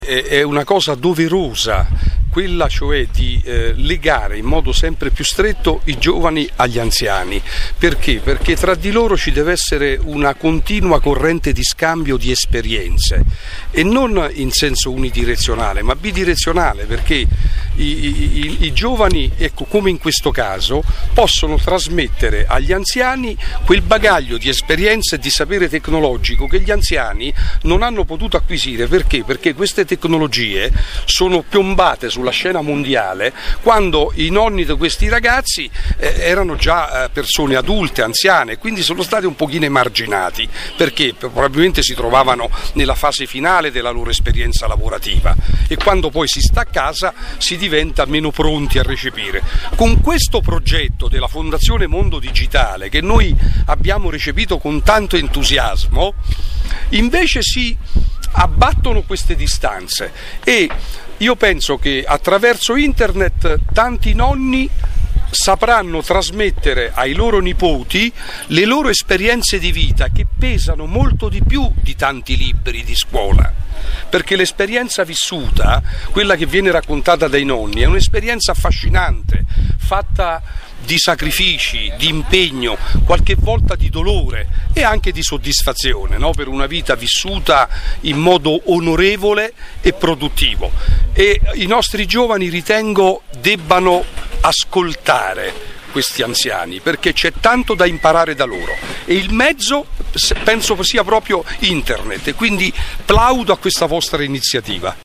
È una cosa doverosa, quella cioè di legare in modo sempre più stretto i giovani agli anziani. Perché? Perché tra di loro ci deve essere una continua corrente di scambio di esperienze e non in senso unidirezionale ma bidirezionale, perché i giovani, ecco, come in questo caso, possono trasmettere agli anziani quel bagaglio di esperienze e di sapere tecnologico che gli anziani non hanno potuto acquisire. Perché? Perché queste tecnologie sono piombate sulla scena mondiale quando i nonni di questi ragazzi erano già persone adulte, anziane, quindi sono stati un pochino emarginati, perché probabilmente si trovavano nella fase finale della loro esperienza lavorativa e quando poi si sta a casa si diventa meno pronti a recepire. Con questo progetto della Fondazione Mondo Digitale, che noi abbiamo recepito con tanto entusiasmo, invece si abbattono queste distanze e io penso che attraverso internet tanti nonni sapranno trasmettere ai loro nipoti le loro esperienze di vita, che pesano molto di più di tanti libri di scuola, perché l'esperienza vissuta, quella che viene raccontata dai nonni, è un'esperienza affascinante, fatta di sacrifici, di impegno, qualche volta di dolore e anche di soddisfazione, no? Per una vita vissuta in modo onorevole e produttivo. E i nostri giovani, ritengo, debbano ascoltare questi anziani, perché c'è tanto da imparare da loro e il mezzo penso sia proprio internet, e quindi plaudo a questa vostra iniziativa.